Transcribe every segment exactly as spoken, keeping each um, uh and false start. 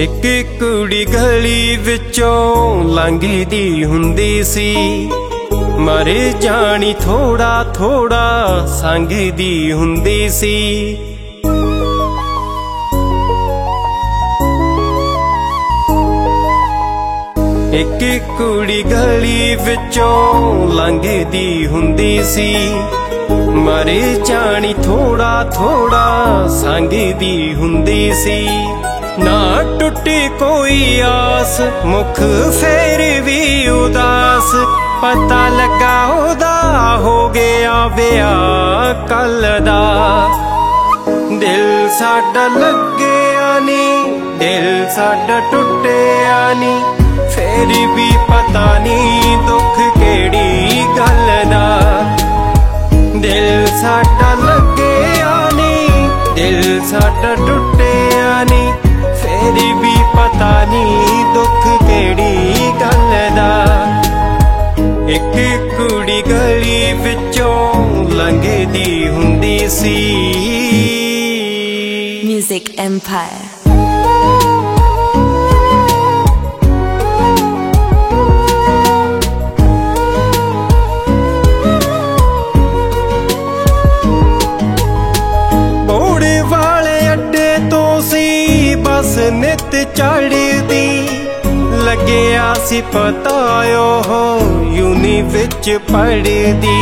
एक कुड़ी गली विचों लंघदी हुंदी सी, मर जानी थोड़ा थोड़ा संघदी हुंदी सी। एक कुड़ी गली विचों लंघदी हुंदी सी, मर जानी थोड़ा थोड़ा संघदी हुंदी सी। ना टुटी कोई आस मुख फेर भी उदास, पता लगा ओदा हो गया ब्याह कल दा। दिल साडा लग्या नी, दिल साडा टुटिया नी, फेर भी पता नी दुख केड़ी गल दा। दिल साडा लग्या नी, दिल साडा टुटिया नी, फेर भी पता नी दुख केड़ी गल दा। एक कुड़ी गली विचों लंघदी हुंदी सी। Music Empire। बस नित चढ़दी लग्या सी पता ओ यूनी विच पढ़दी।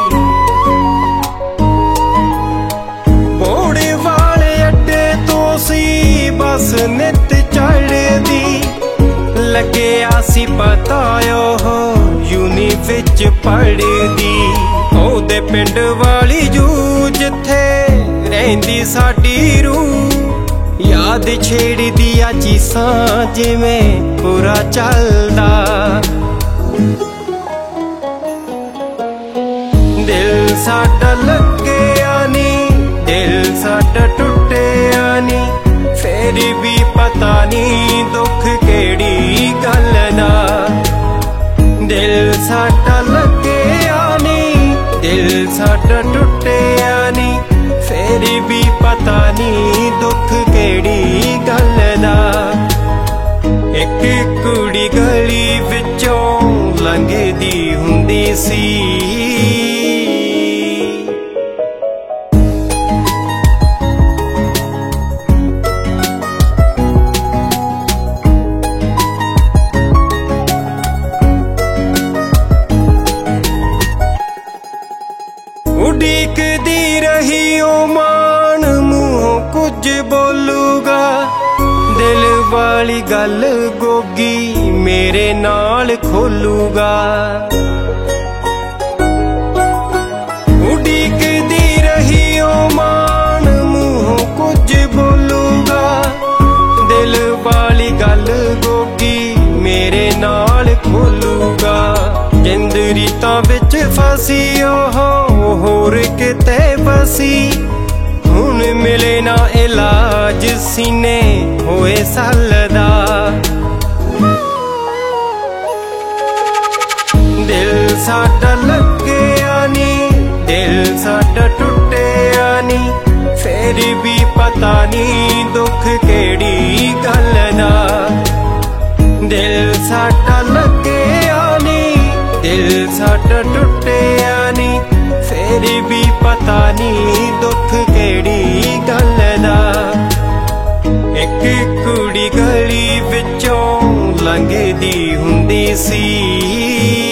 बोड़े वाले अड्डे तो सी बस नित चढ़दी लग्या सी पता ओ यूनी विच पढ़दी। ओदे पिंड वाली जू जिथे रहिंदी साडी रूह, याद छेड़ दिया चीसां जिवें पूरा चलदा। दिल साडा लग्या नी, दिल साडा टुटिया नी, फेर भी पता नी दुख केड़ी गल दा। दिल साडा लग्या नी, दिल साडा टुटिया नी, फेर भी पता नी दुख केड़ी गल दा। एक कुड़ी गली विचों लंघदी हुंदी सी। उड़ीकदी रही ओ मान मूहों कुछ बोलूगा, दिल वाली गल गोगी मेरे नाल खोलूगा। उड़ीकदी रही ओ मान मूहों कुछ बोलूगा, दिल वाली गल गोगी मेरे नाल खोलूगा। जिंद रीतां विच फसी ओह होर किते बसी, हुण मिले ना इलाज सीने होए सलदा। दिल साडा लग्या नी, दिल साडा टुटिया नी, फेर भी पता नी दुख केड़ी गल दा। दिल साडा लग्या नी, दिल साडा टुटिया नी, फेर भी पता नी दुख केड़ी गल दा। एक कुड़ी गली विचों लंघदी हुंदी सी।